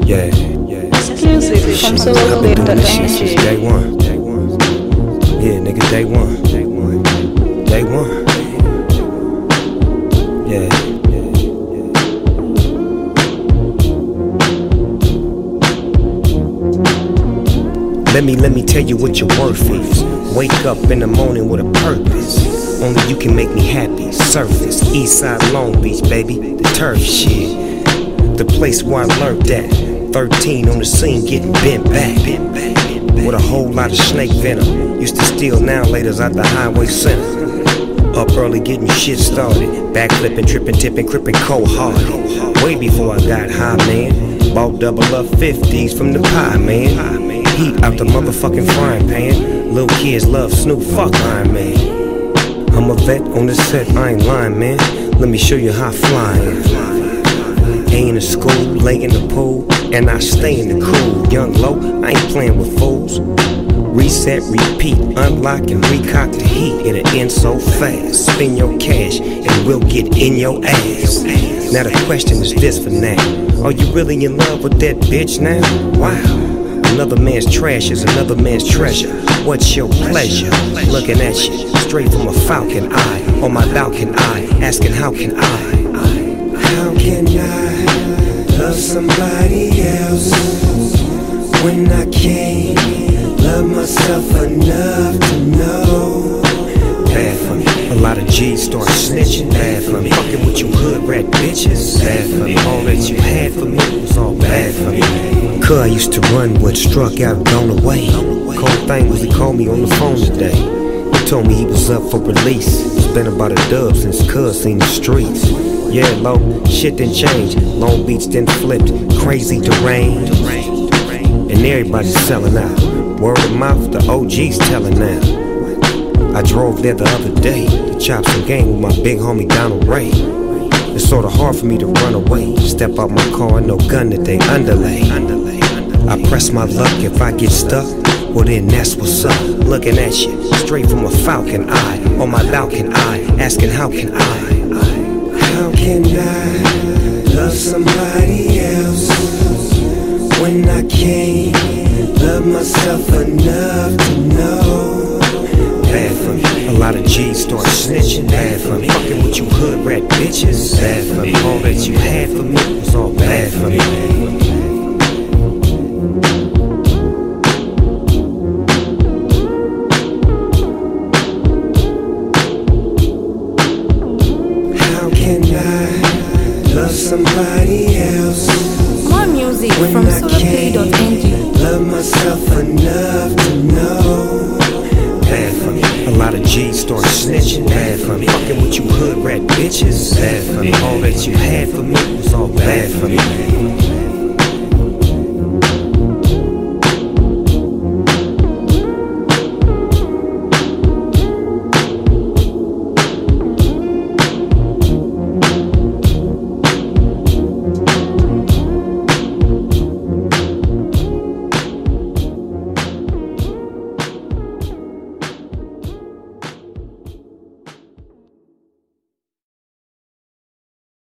Yeah. Exclusive from I've been doing this shit since soloclip.ng. day one. Yeah, nigga, day one. Day one. Yeah. Let me tell you what your worth is. Wake up in the morning with a purpose. Only you can make me happy. Surface, Eastside Long Beach, baby. The turf shit. The place where I learned that. 13 on the scene getting bent back. With a whole lot of snake venom. Used to steal now laters out the highway center. Up early getting shit started. Backflipping, tripping, tipping, crippin' cold hearted. Way before I got high, man. Bought double up 50s from the pie, man. Heat out the motherfucking frying pan. Little kids love Snoop, fuck Iron Man. I'm a vet on the set, I ain't lying, man. Let me show you how flying. A in the school, lay in the pool, and I stay in the cool. Young low, I ain't playing with fools. Reset, repeat, unlock and recock the heat. It'll end so fast. Spend your cash and we'll get in your ass. Now the question is this for now. Are you really in love with that bitch now? Wow. Another man's trash is another man's treasure. What's your pleasure? Looking at you straight from a falcon eye. On my balcony eye, asking how can I? How can I love somebody else when I can't love myself enough to know? Bad for me. A lot of G's start snitching. Bad for me. Fucking with you hood rat bitches. Bad for me. All that you had for me was all bad for me. Cuz I used to run with, struck out, gone away. Cold thing was he called me on the phone today. He told me he was up for release. It's been about a dub since Cuz seen the streets. Yeah, low, shit didn't change. Long Beach didn't flipped, crazy deranged. And everybody's selling out. Word of mouth, the OG's telling now. I drove there the other day to chop some game with my big homie Donald Ray. It's sorta hard for me to run away. Step out my car and no gun that they underlay. I press my luck if I get stuck. Well then that's what's up. Looking at you straight from a falcon eye. On my balcony eye, asking how can I? How can I love somebody else when I can't love myself enough to know? Bad for me. A lot of G's start snitching. Bad for me. Fucking with you hood rat bitches. Bad for me. All that you had for me was all bad for me. Love somebody else. More music when from I soloclip.ng. can't love myself enough to know. Bad for me. A lot of G's start snitching. Bad for me. Fucking with you hood rat bitches. Bad for me. All that you had for me was all bad for me.